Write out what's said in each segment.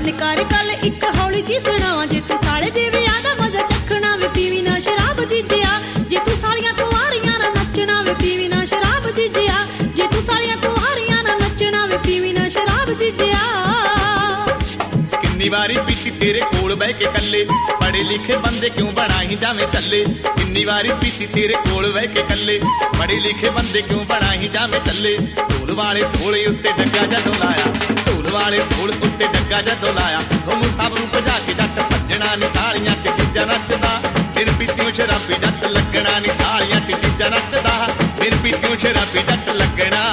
बन कर गल एक हौली जी सुनावा जे तू साले दे विआह दा मजा चखना वे पीवी ना शराब जीजिया जे तू सालियां कुआरियां ना नचना वे पीवी ना शराब जीजिया जे तू सालियां कुआरियां ना नचना वे पीवी ना शराब जीजिया किन्नी वारी पीती तेरे कोल बह के कल्ले पढ़े लिखे बंदे क्यों बना ही जावे चले किन्नी वारी पीती तेरे कोल बह के कल्ले पढ़े लिखे बंदे क्यों बना ही जावे चले ढोल वाले ढोले उत्ते डग्गा जदों लाया ढोल वाले ढोल उत्ते डग्गा जदों लाया तुम सब नूं भजा के जट भजना नी सालियां च जीजा नचदा फिर पीतियों शराबी जट लगना नी सालियां च जीजा नचदा फिर पीतियों शराबी जट लगना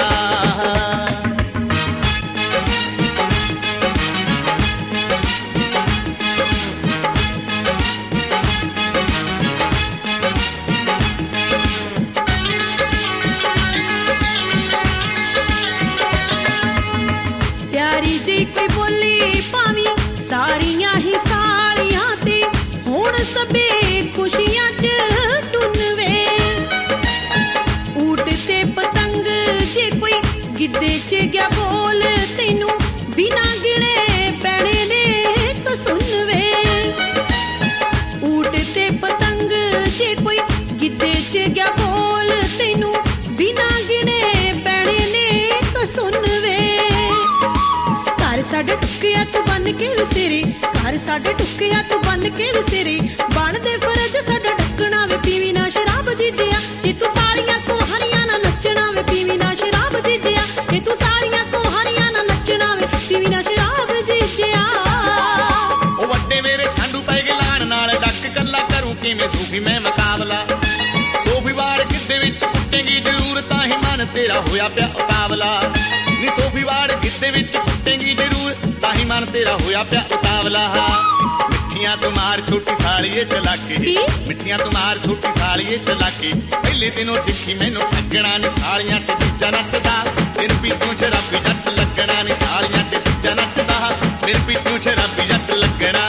कोई बोली पावी सारियां ही सालियां ते हुण सबे खुशियां च टुनवे ऊट ते पतंग जे कोई गिद्धे च गया बोल तैनू बिना गिणे पैणे ने तो सुनवे ऊट ते पतंग जे कोई गिद्धे च गया बोल तैनू बिना गिणे पैणे ने तो सुनवे साडे टुकिया तू बन के विसेरे घर साडे टुकिया तू बन के विसेरे बन दे फरज साडा ढकना वे पीवी ना शराब जीजिया जे तू सालियां कुहारियां ना नचना वे पीवी ना शराब जीजिया जे तू सालियां कुहारियां ना नचना वे पीवी ना शराब जीजिया ओ वड्डे मेरे सांडू पै गए लाण नाल डक कल्ला करूं किवें सूफी मैं मुकाबला सोफी वाड़ गिद्धे विच कुੱਟੇਗੀ ਜ਼ਰੂਰ ਤਾਂ ਹੀ ਮਨ ਤੇਰਾ ਹੋਇਆ ਪਿਆ ਉਤਾਵਲਾ ਨੀ ਸੋਫੀ ਵਾੜ गिद्धे विच कुੱਟੇਗੀ ਜ਼ਰੂਰ ਤਾਂ ਹੀ ਮਨ ਤੇਰਾ ਹੋਇਆ ਪਿਆ ਉਤਾਵਲਾ ਮਿੱਠੀਆਂ ਤੁਮਾਰ ਛੋਟੀ ਸਾਲੀਏ ਚਲਾ ਕੇ ਮਿੱਠੀਆਂ ਤੁਮਾਰ ਛੋਟੀ ਸਾਲੀਏ ਚਲਾ ਕੇ ਪਹਿਲੇ ਦਿਨੋਂ ਸਿੱਖੀ ਮੈਨੂੰ ਠੱਗਣਾ ਨੀ ਸਾਲੀਆਂ ਤੇ ਜੀਜਾ ਨੱਚਦਾ ਫਿਰ ਪੀਤੋਂ ਸ਼ਰਾਬੀ ਜੱਟ ਲੱਗਣਾ ਨੀ ਸਾਲੀਆਂ ਤੇ ਜੀਜਾ ਨੱਚਦਾ ਫਿਰ ਪੀਤੋਂ ਸ਼ਰਾਬੀ ਜੱਟ ਲੱਗਣਾ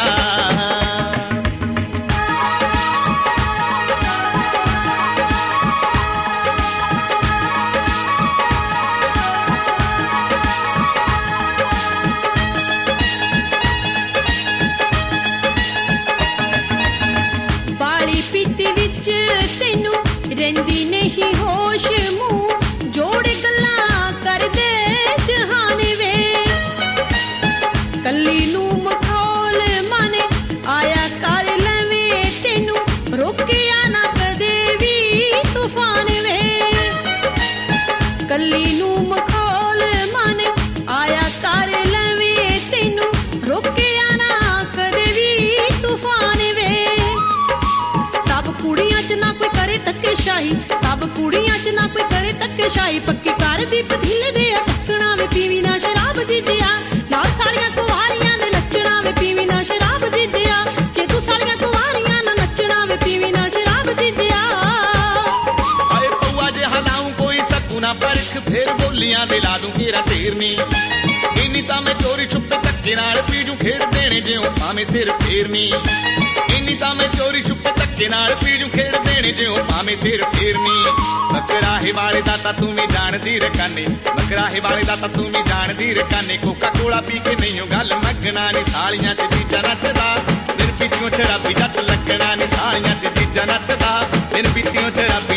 ਰਹਿੰਦੀ ਨਹੀਂ ਹੋਸ਼ ਮੂੰਹ ਜੋੜ ਗੱਲਾਂ ਕਰਦੇ ਜਹਾਨ ਵੇ ਕੱਲੀ ਨੂੰ ਮਖੌਲ ਮਨ ਆਇਆ ਕਰ ਲਵੇਂ ਤੈਨੂੰ ਰੋਕਿਆ ਨਾ ਕਦੇ ਵੀ ਤੂਫਾਨ ਵੇ ਕੱਲੀ ਨੂੰ ਮਖੌਲ ਮਨ ਆਇਆ ਕਰ ਲਵੇਂ ਤੈਨੂੰ ਰੋਕਿਆ ਨਾ ਕਦੇ ਵੀ ਤੂਫਾਨ ਵੇ ਸਭ ਕੁੜੀਆਂ ਚ ਨਾ ਕੋਈ करे धक्के शाही सब कुड़ियां च ना कोई करे धक्के शाही पक्की कर दी पतीले दे टकना वे पीवी ना शराब जीजिया नाल सालियां कुआरियां ने नचना वे पीवी ना शराब जीजिया जे तू सालियां कुआरियां ना नचना वे पीवी ना शराब जीजिया आए पौआ जे हलाऊं कोई सकूना परख फिर बोलियां दे ला दूं घेरा ढेरनी इन्नी तां मैं चोरी छुपे धक्के नाल पीजू खेड़ देने जिउं भावें सिर फेरनी इन्नी तां मैं चोरी छुपे धक्के नाल पीजू खेड़ देने जिउं भावें सिर फेरनी मकराहे वाले दा तां तू भी जानदी रकाने मकराहे वाले दा तां तू भी जानदी रकाने कोका कोला पी के नहीं गल मगना नी सालियां च जीजा नचदा फिर पीतियों शराबी जट लगना नी सालियां च जीजा नचदा फिर पीतियों शराबी